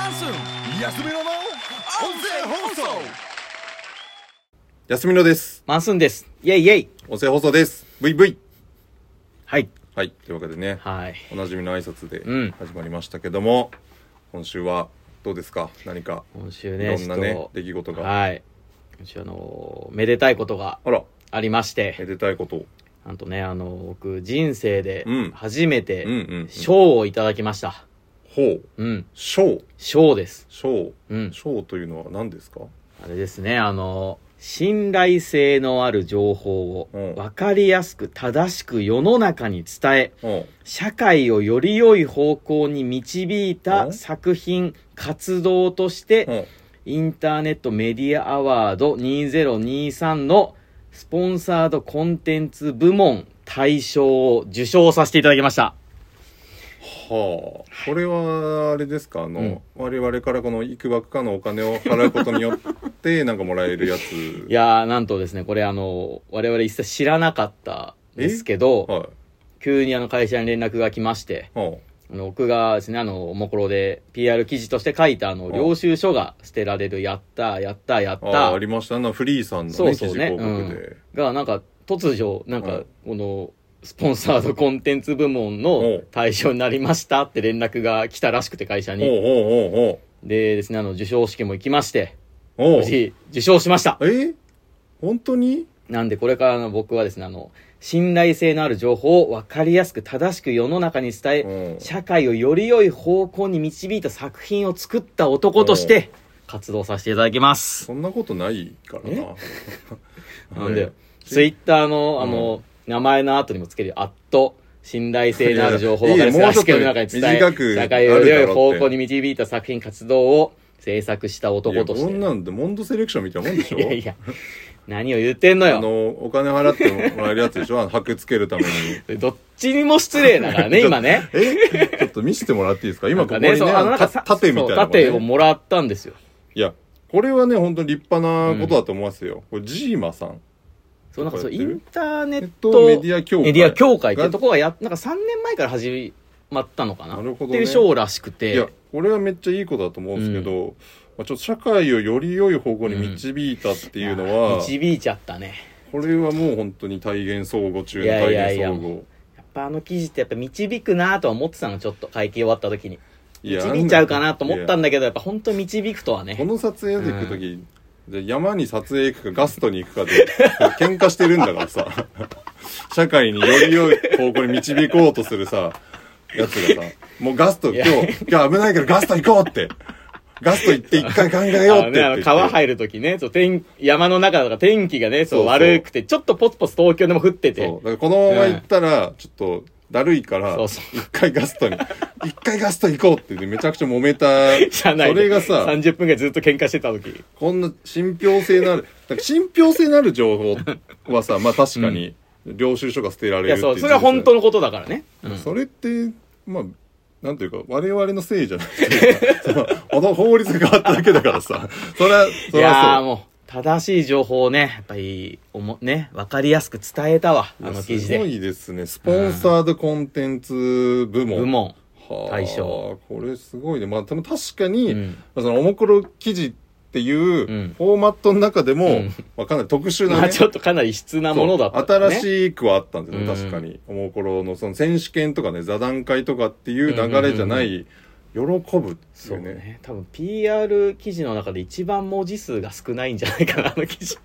マンスン安めの音声放送。 安みのです。 マンスンです。イェイイェイ。 音声放送です。VV。 はい。 はい。というわけでね、 はい。 おなじみの挨拶で始まりましたけども、今週はどうですか？何か今週ね、 いろんなね出来事が。 はい。今週めでたいことがありまして、 めでたいこと。 なんとね、僕人生で初めて賞をいただきました。 ほう。賞です。 賞というのは何ですか？ あれですね、信頼性のある情報を分かりやすく正しく世の中に伝え、社会をより良い方向に導いた作品活動としてインターネットメディアアワード2023のスポンサードコンテンツ部門大賞を受賞させていただきました。 はあ、これはあれですか、我々からこのいくばくかのお金を払うことによってなんかもらえるやつ。 いやー、なんとですね、これ我々一切知らなかったんですけど、 はい、 急に会社に連絡が来まして、僕がですね、おもころで PR 記事として書いた領収書が捨てられる、やったありましたな、フリーさんのね、 そうね、 記事広告で、 がなんか突如なんかこのスポンサードコンテンツ部門の対象になりましたって連絡が来たらしくて、会社に。でですね、授賞式も行きまして、無事受賞しました。 本当に？ なんでこれから僕はですね、信頼性のある情報を分かりやすく正しく世の中に伝え、社会をより良い方向に導いた作品を作った男として活動させていただきます。 そんなことないからな。 なんでツイッターの名前の後にもつける信頼性のある情報を正しく世の中に伝え、社会をより良い方向に導いた作品活動を制作した男として。 こんなんでモンドセレクションみたいなもんでしょ？ いや何を言ってんのよ。 お金払ってもらえるやつでしょ？箔つけるために。 どっちにも失礼だからね、今ね。 ちょっと見せてもらっていいですか？今ここにね、盾みたいな、 盾をもらったんですよ。 いや、これはね、本当に立派なことだと思いますよ。これジーマさん。 なんかインターネットメディア協会ってとこがなんか3年前から始まったのかな、 なるほどね、 っていう賞らしくて。 いや、これはめっちゃいいことだと思うんですけど、ちょっと社会をより良い方向に導いたっていうのは、 導いちゃったね。 これはもう本当に体現相互中の体現相互。 やっぱ記事ってやっぱ導くなとは思ってたの、ちょっと会計終わった時に。導いちゃうかなと思ったんだけど、やっぱ本当に導くとはね。 この撮影で行く時、じゃ山に撮影行くかガストに行くかで喧嘩してるんだからさ社会により良い方向に導こうとするさやつがさ、もうガスト今日危ないからガスト行こうってガスト行って一回考えようって川入る時ね、山の中だから天気がね、悪くてちょっとポツポツ東京でも降ってて、 だからこのまま行ったらちょっとだるいから一回ガスト行こうってめちゃくちゃ揉めたそれがさ 30分ぐらいずっと喧嘩してた時、 こんな信憑性のある情報はさ、まあ確かに領収書が捨てられるっていう、 それは本当のことだからね、 それってまあなんていうか我々のせいじゃなくて法律が変わっただけだからさそれはそう。いやもう正しい情報をね、やっぱり分かりやすく伝えたわ、記事で。 すごいですね。スポンサードコンテンツ部門大賞。 これすごいね。まあでも確かに、そのおもころ記事っていうフォーマットの中でも、かなり特殊なね、 ちょっとかなり質なものだった、 ね、新しくはあったんですよね、確かに。おもころのその選手権とかね、座談会とかっていう流れじゃない、喜ぶっていうね。 多分 PR 記事の中で一番文字数が少ないんじゃないかな、記事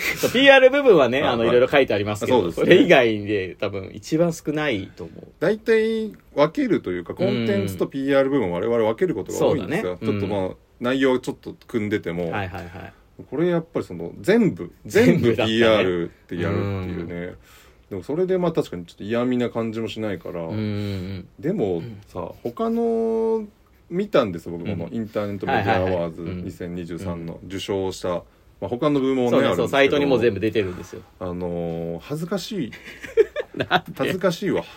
PR 部分はね、いろいろ書いてありますけど、それ以外で多分一番少ないと思う。 大体分けるというか、コンテンツと PR 部分我々分けることが多いんですよ。ちょっとまあ内容ちょっと組んでても、これやっぱりその全部 PR ってやるっていうね。でもそれでまあ確かにちょっと嫌味な感じもしないから、でもさ、他の見たんですよ、僕このインターネットメディアアワーズ2023の受賞した、まあ、他の部門ね、あるんですけど、 サイトにも全部出てるんですよ。 恥ずかしいわ。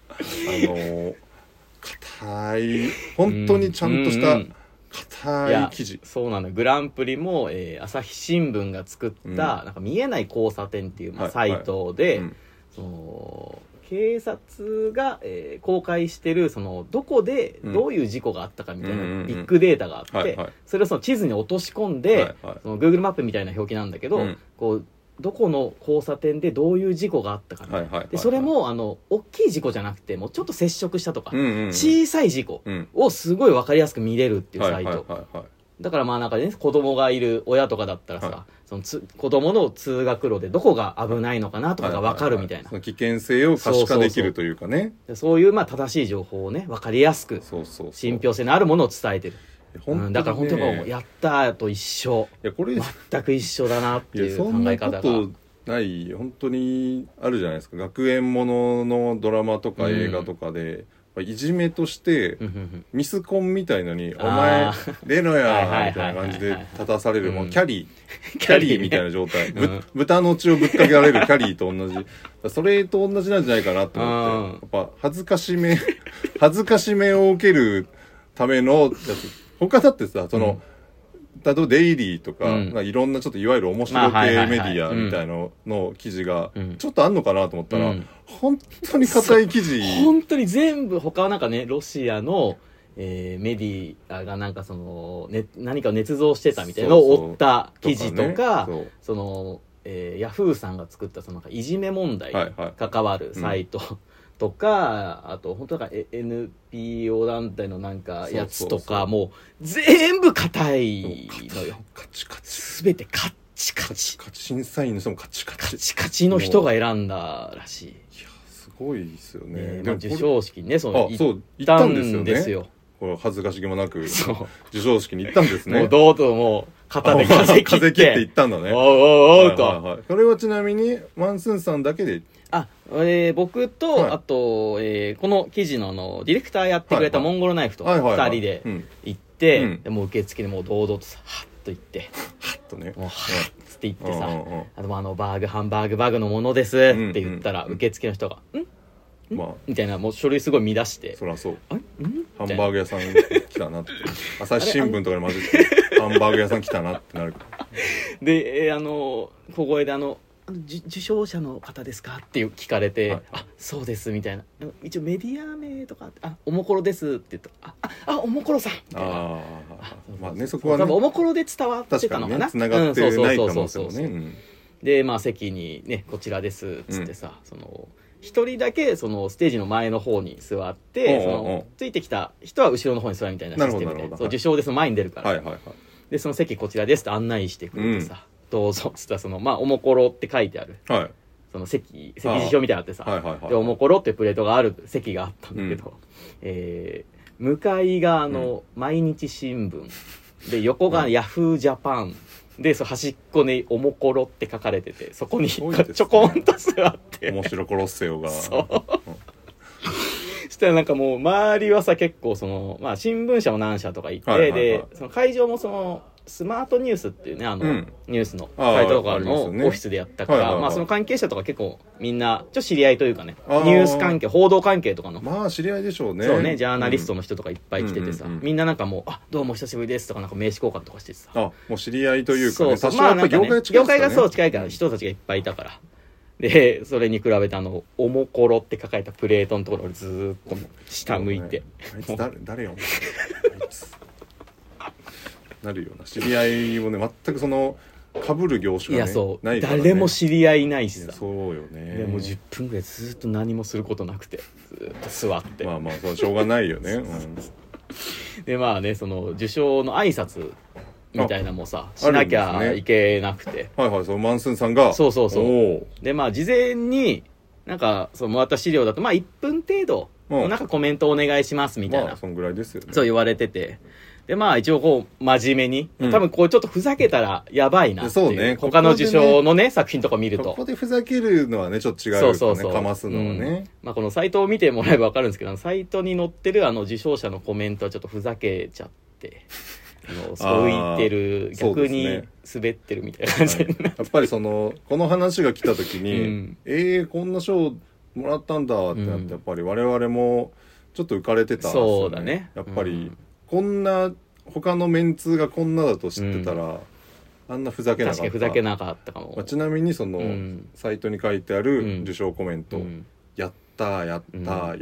硬い、本当にちゃんとした硬い記事。 そうなの。グランプリも、朝日新聞が作った、なんか見えない交差点っていう、サイトで、 警察が、公開してるそのどこでどういう事故があったかみたいなビッグデータがあって、 はいはい、 それをその地図に落とし込んで、はいはい、その Google マップみたいな表記なんだけど、こうどこの交差点でどういう事故があったかみたいな、はいはいはいはい、でそれも大きい事故じゃなくてもうちょっと接触したとか、小さい事故をすごい分かりやすく見れるっていうサイト、はいはいはいはい、だからまあなんかね子供がいる親とかだったらさ、はい、その子供の通学路でどこが危ないのかなとかが分かるみたいな、はいはいはい、その危険性を可視化できるというかね、 そういうまあ正しい情報をね分かりやすく信憑性のあるものを伝えてる。だから本当にやったと一緒、いやこれ全く一緒だなっていう考え方が。 そんなことない本当にあるじゃないですか。学園もののドラマとか映画とかで、いじめとしてミスコンみたいのに「お前出ろや」みたいな感じで立たされる、もうキャリーみたいな状態、豚の血をぶっかけられるキャリーと同じ、それと同じなんじゃないかなと思って、やっぱ恥ずかしめを受けるためのやつ。他だってさ、その、例えばデイリーとか、いろんなちょっといわゆる面白系メディアみたいなの記事がちょっとあんのかなと思ったら、本当に硬い記事。 本当に全部、他はなんかね、ロシアの、メディアがなんかその、何かを捏造してたみたいなのを追った記事とか、その、ヤフーさんが作ったそのなんかいじめ問題に関わるサイト、とか、あと本当なんか NPO 団体のなんかやつとかもう全部硬いのよ。 カチカチ。 すべてカッチカチ。 審査員の人もカチカチ。 カチカチの人が選んだらしい。いや、 すごいですよね。 授賞式にね、行ったんですよ。 これ恥ずかしげもなく授賞式に行ったんですね。 もうどうともう肩で風切って行ったんだね。 おーと。 それはちなみにマンスンさんだけで。 僕と、あと、この記事のディレクターやってくれたモンゴルナイフと2人で行って、でも受付にもう堂々とさ、はっと行って、 はっとね。 もうはっつって言ってさ、あとハンバーグのものですって言ったら、受付の人が、みたいな、もう書類すごい乱して。 そりゃそう。ハンバーグ屋さん来たなって。朝日新聞とかに混ぜて、ハンバーグ屋さん来たなってなる。 で、小声で受賞者の方ですかって聞かれて、あ、そうですみたいな、一応メディア名とかおもころですって言ったおもころさんみたいな、 まあね、そこはね、 多分おもころで伝わってたのかな、 繋がってない可能性もね。 でまあ席にねこちらですっつってさ、その一人だけそのステージの前の方に座って、そのついてきた人は後ろの方に座るみたいなシステムで、そう受賞でその前に出るから、でその席こちらですって案内してくれてさ、どうぞっつったら、そのおもころって書いてある、その席次表みたいなのあってさ、でおもころってプレートがある席があったんだけど、向かいが毎日新聞で、横がヤフージャパンで、端っこにおもころって書かれてて、そこにちょこんと座って面白コロッセオがそしたらなんかもう周りはさ、結構その新聞社も何社とかいて、でその会場もそのスマートニュースっていうね、ニュースのサイトとかのオフィスでやったから、その関係者とか結構みんなちょっと知り合いというかね、ニュース関係、報道関係とかの知り合いでしょうね。 そうね、ジャーナリストの人とかいっぱい来ててさ、みんななんかもうどうも久しぶりですとか、なんか名刺交換とかしてさ、 もう知り合いというかね、 そうまあなんかね、業界がそう近いから人たちがいっぱいいたから、でそれに比べておもころって書かれたプレートのところをずーっと下向いて、 あいつ誰よあいつなるような、知り合いもね、全くその被る業種が、ね、ないからね、 誰も知り合いないしさ、 そうよね。 でもう10分ぐらいずっと何もすることなくて、ずっと座って、 そうしょうがないよね、 でね、その受賞の挨拶みたいなもさしなきゃいけなくて、 そのマンスンさんがそうで事前になんかもらった資料だと1分程度なんかコメントお願いしますみたいな、 そんぐらいですよね、 そう言われてて、で一応真面目に、多分ちょっとふざけたらやばいなっていう、そうね、他の受賞のね作品とか見ると、 ここでふざけるのはねちょっと違うよね、かますのはね、 このサイトを見てもらえば分かるんですけど、サイトに載ってる受賞者のコメントはちょっとふざけちゃってそう言ってる、逆に滑ってるみたいな感じになって、 やっぱりこの話が来た時に、こんな賞もらったんだってなって、やっぱり我々もちょっと浮かれてたんですよね。 そうだね、 やっぱり、こんな他のメンツがこんなだと知ってたら、あんなふざけなかった。 確かにふざけなかったかも。 ちなみにサイトに書いてある受賞コメント、やっったやった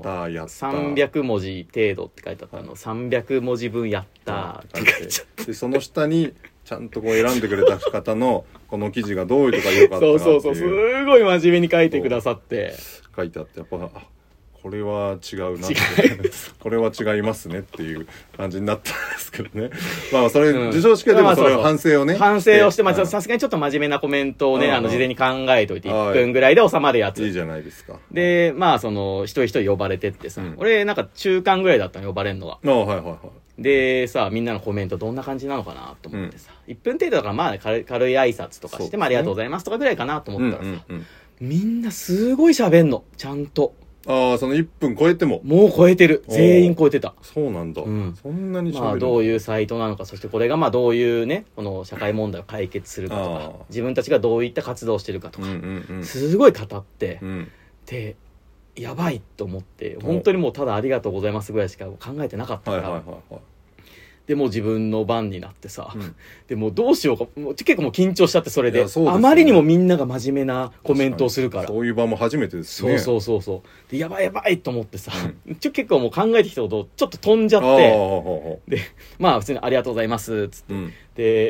300文字程度って書いてあった300文字分やったって書いてあってでその下にちゃんとこう選んでくれた方のこの記事がどういうとか良かったなっていうそうすごい真面目に書いてくださって書いてあってやっぱこれは違うなってこれは違いますねっていう感じになったんですけどねまあそれ、授賞式でもそれを反省をね反省をしてさすがにちょっと真面目なコメントをね事前に考えといて1分ぐらいで収まるやついいじゃないですかでまあその一人一人呼ばれてってさ、俺なんか中間ぐらいだったの呼ばれるのがでさみんなのコメントどんな感じなのかなと思ってさ、1分程度だからまあ軽い挨拶とかして、ありがとうございますとかぐらいかなと思ったらさ、みんなすごい喋んのちゃんとその1分超えてももう超えてる全員超えてたそうなんだ、そんなに喋るまあどういうサイトなのかそしてこれがまあどういうねこの社会問題を解決するかとか自分たちがどういった活動をしてるかとか、すごい語って、でやばいと思って本当にもうただありがとうございますぐらいしか考えてなかったから、でもう自分の番になってさ、でもうどうしようか結構もう緊張しちゃってそれであまりにもみんなが真面目なコメントをするからそういう場も初めてですねそうでやばいと思ってさ、結構もう考えてきたことをちょっと飛んじゃってでまあ普通にありがとうございますっつって、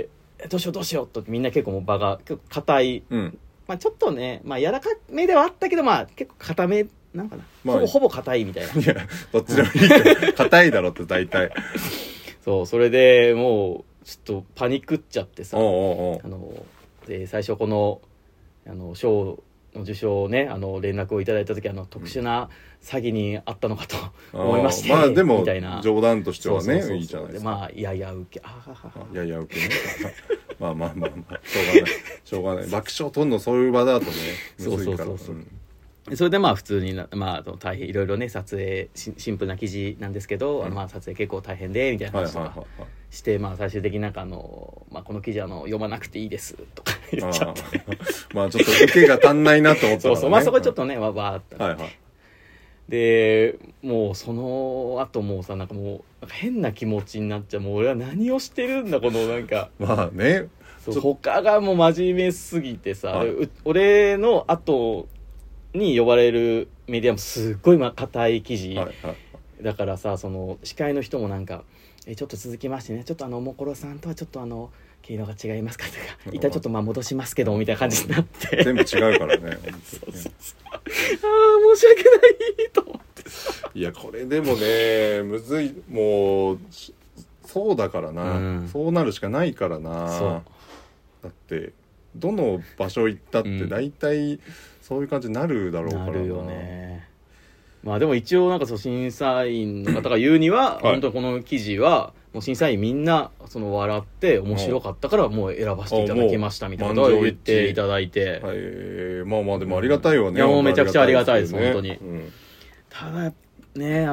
でどうしようとみんな結構もう場が結構硬い、まあちょっとねまあ柔らかめではあったけどまあ結構硬めなんかな、ほぼ硬いみたいな。 いやどっちでもいいけど硬いだろって大体それでもうちょっとパニックっちゃってさで最初この賞の受賞をね連絡をいただいた時特殊な詐欺にあったのかと思いましてまあでもみたいな冗談としてはねいいじゃないですかまあやや受けやや受けねまあしょうがない爆笑取るのそういう場だとねむずいからそれでまあ普通にまあ大変いろいろね撮影シンプルな記事なんですけど、まあ撮影結構大変でみたいな話とかしてまあ最終的になんかまあこの記事読まなくていいですとか言っちゃってまあちょっと受けが足んないなと思ったからねまあそこちょっとねわーってでもうその後もうさなんかもう変な気持ちになっちゃうもう俺は何をしてるんだこのなんかまあね他がもう真面目すぎてさ、俺の後に呼ばれるメディアもすっごい硬い記事、だからさその司会の人もなんかちょっと続きましてねちょっともころさんとはちょっと毛色が違いますかとか一旦ちょっと戻しますけどみたいな感じになって全部違うからね申し訳ないと思っていやこれでもねむずいもうそうだからな、そうなるしかないからなだってどの場所行ったって大体そういう感じになるだろうからなるよね。 まあでも一応なんか審査員の方が言うには、本当にこの記事はもう審査員みんな笑って面白かったからもう選ばせていただきましたみたいなことを言っていただいて、 まあまあでもありがたいわね。 いやもうめちゃくちゃありがたいです本当に。ただね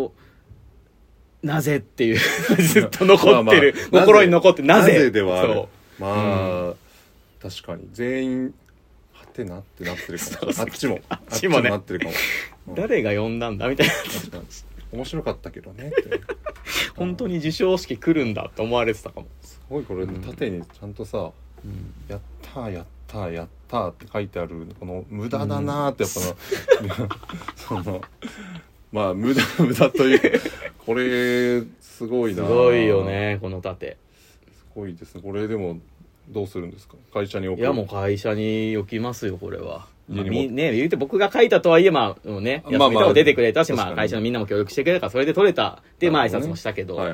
なぜっていうずっと残ってる心に残ってなぜではある。まあ確かに全員はてなってなってるかも。あっちもなってるかも。 誰が呼んだんだみたいな。 面白かったけどね。 本当に授賞式来るんだって思われてたかも。 すごいこれ縦にちゃんとさ、やったーやったーやったーって書いてあるこの無駄だなーってやっぱそのまあ無駄というこれすごいな。 すごいよねこの縦。 すごいですね。これでもどうするんですか会社に置く。 いやもう会社に置きますよこれは。ね言うて僕が書いたとはいえまあね休みとかも出てくれたし、まあ会社のみんなも協力してくれたからそれで取れたでまあ挨拶もしたけど。い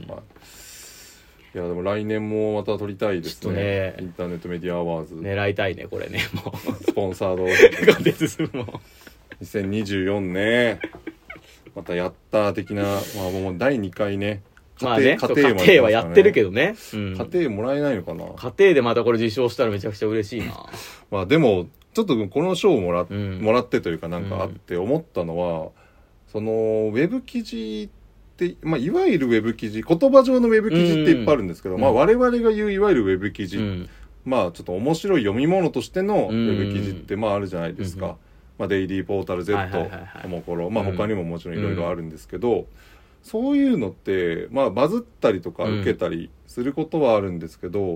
やでも来年もまた撮りたいですね。インターネットメディアアワーズ狙いたいねこれねもうスポンサード2024ねまたやった的なまあもう第2回ねまあね家庭はやってるけどね、 家庭もらえないのかな。 家庭でまたこれ受賞したらめちゃくちゃ嬉しいな。 まあでもちょっとこの賞をもらってというかなんかあって思ったのは、そのウェブ記事ってまあいわゆるウェブ記事言葉上のウェブ記事っていっぱいあるんですけど、まあ我々が言ういわゆるウェブ記事、まあちょっと面白い読み物としてのウェブ記事ってまああるじゃないですか。まあデイリーポータル Z、コモコロ、まあ他にももちろんいろいろあるんですけど、そういうのってまあバズったりとか受けたりすることはあるんですけど、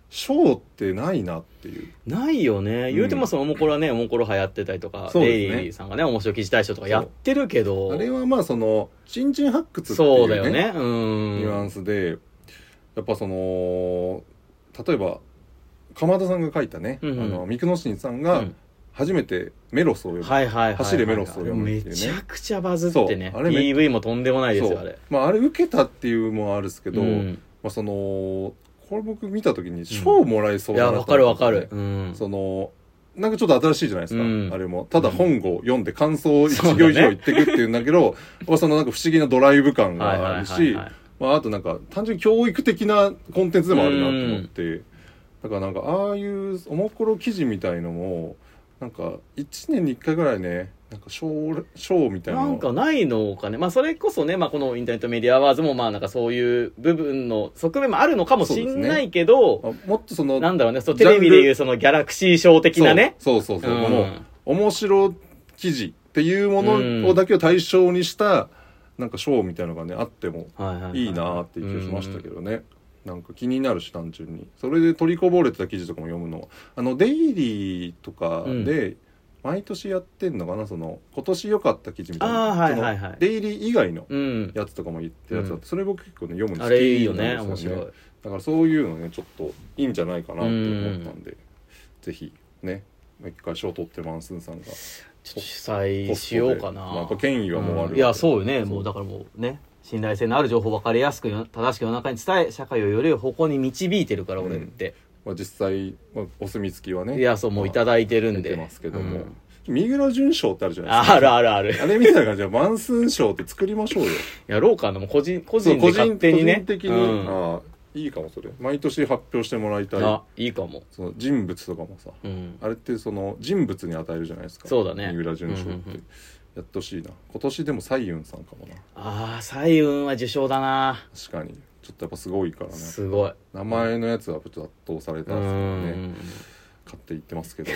賞ってないなっていう。 ないよね。言うてもそのおもころはね、おもころ流行ってたりとか、 そうですね、 デイリーさんがね、面白記事大賞とかやってるけど。 あれはまあその、新人発掘っていうね、 そうだよね。 ニュアンスで、やっぱその、例えば、鎌田さんが書いたね、三久野新さんが、初めてメロスを読む、走れメロスを読むっていうね、 めちゃくちゃバズってね、 あれ PV もとんでもないですよあれ。 まああれ受けたっていうのもあるんですけど、まあそのこれ僕見た時に賞もらえそうだな、 いやわかるわかる、 そのなんかちょっと新しいじゃないですか、あれもただ本を読んで感想を1行以上言ってくっていうんだけど、そのなんか不思議なドライブ感があるし、まああとなんか単純に教育的なコンテンツでもあるなと思って、だからなんかああいうおもころ記事みたいのもなんか1年に1回ぐらいね、なんか賞みたいななんかないのかね。まあそれこそね、まあこのインターネットメディアアワーズもまあなんかそういう部分の側面もあるのかもしんないけど、 もっとそのなんだろうね、そうテレビでいうそのギャラクシー賞的なね、 そう、もう面白記事っていうものをだけを対象にしたなんか賞みたいなのがねあってもいいなっていう気がしましたけどね。なんか気になるし、単純にそれで取りこぼれてた記事とかも読むの、デイリーとかで毎年やってんのかな、その今年良かった記事みたいな、デイリー以外のやつとかも言ってやつだって、それ僕結構ね読むの好きなんですよね。あれいいよね、面白い。だからそういうのねちょっといいんじゃないかなって思ったんで、ぜひね一回賞取ってマンスンさんが主催しようかな。 まあ権威はもうある、 いやそうよね、もうだからもうね、信頼性のある情報を分かりやすく正しく世の中に伝え、社会をより方向に導いてるから、俺って、 まあ、実際、お墨付きはね、 いやそうもういただいてるんで、 出てますけども、三浦淳賞ってあるじゃないですか。 あるあるあれみたいな感じでマンスン賞って作りましょうよ。 やろうかな、もう個人で勝手にね、 個人的に、いいかも。それ毎年発表してもらいたい。 いいかも。 その人物とかもさ、あれってその人物に与えるじゃないですか。 そうだね、 三浦淳賞って、やってほしいな。今年でも彩雲さんかもな。 彩雲は受賞だな。 確かにちょっとやっぱすごいからね。 すごい。 名前のやつはちょっと圧倒されたんですけどね、買って言ってますけど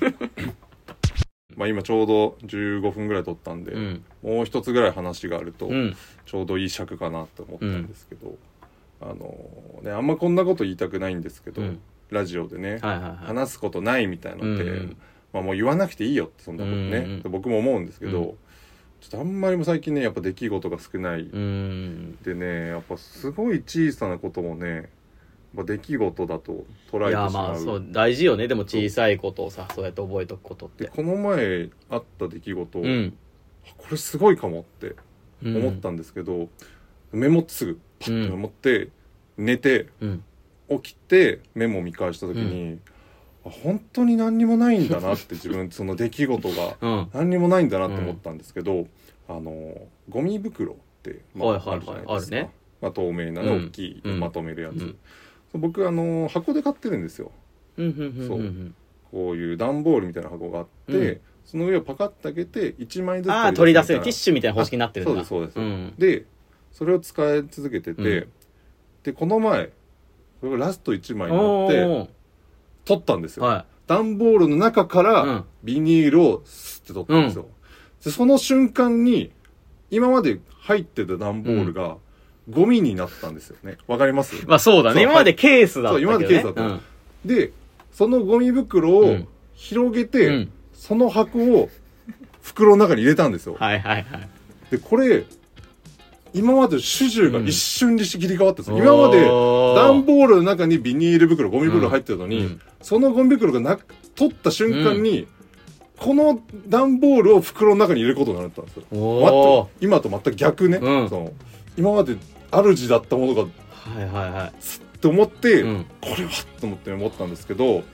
まあ今ちょうど15分ぐらい撮ったんで、もう一つぐらい話があるとちょうどいい尺かなと思ったんですけど、あんまこんなこと言いたくないんですけど、ラジオでね、話すことないみたいのって、まあもう言わなくていいよってそんなことね、僕も思うんですけど、ちょっとあんまりも最近ねやっぱ出来事が少ないでね、やっぱすごい小さなこともね出来事だと捉えてしまう。いやまあそう大事よね。でも小さいことをさ、そうやって覚えておくことって。 でこの前あった出来事、これすごいかもって思ったんですけど、メモってすぐパッとメモって、寝て、起きてメモ見返した時に、本当に何にもないんだなって自分その出来事が何にもないんだなって思ったんですけど、ゴミ袋って、あるじゃないですか、まあ、透明なね、大きいまとめるやつ、僕箱で買ってるんですよ。そうこういう段ボールみたいな箱があって、その上をパカッと開けて1枚ずつ取り出せるティッシュみたいな方式になってるんだ。 そうです、でそれを使い続けてて、でこの前それがラスト1枚になって取ったんですよ、段ボールの中からビニールをスッて取ったんですよ、でその瞬間に今まで入ってた段ボールがゴミになったんですよね。わかります？ まあそうだね、今までケースだったけどね。 今までケースだった、でそのゴミ袋を広げて、その箱を袋の中に入れたんですよ。でこれ今まで主従が一瞬に切り替わったんですよ、今まで段ボールの中にビニール袋ゴミ袋入ってたのに、そのゴミ袋が取った瞬間に、この段ボールを袋の中に入れることになったんですよ。今と全く逆ね、今まで主だったものがスッと思って、これはと思って思ったんですけど、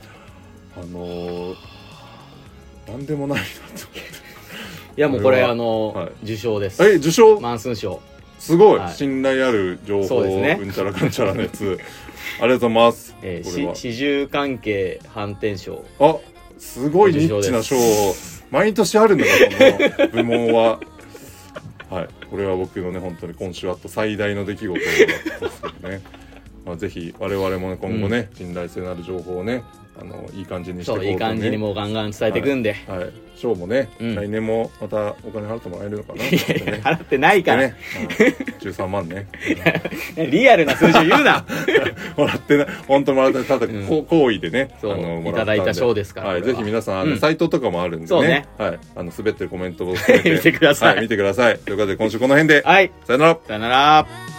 なんでもないなと思って。 いやもうこれ受賞です。 受賞？ マンスン賞。 すごい、信頼ある情報、うんちゃらかんちゃらのやつありがとうございます。 始終関係反転賞。 すごいニッチな賞毎年あるんだからこの部門はこれは僕のね本当に今週あった最大の出来事ですけどねぜひ我々もね今後ね、信頼性のある情報をねいい感じにしていこうとね。 いい感じにもうガンガン伝えていくんで、 賞もね、来年もまたお金払ってもらえるのかな。 払ってないからね。 13万ね。 リアルな数字を言うな。 もらってない、本当もらってない、ただ、好意でね、 いただいた賞ですから。 はい、ぜひ皆さん、サイトとかもあるんでね。はい。滑ってるコメントを見てください。 はい、見てください。ということで、今週この辺で。 はい。 さよなら。 さよなら。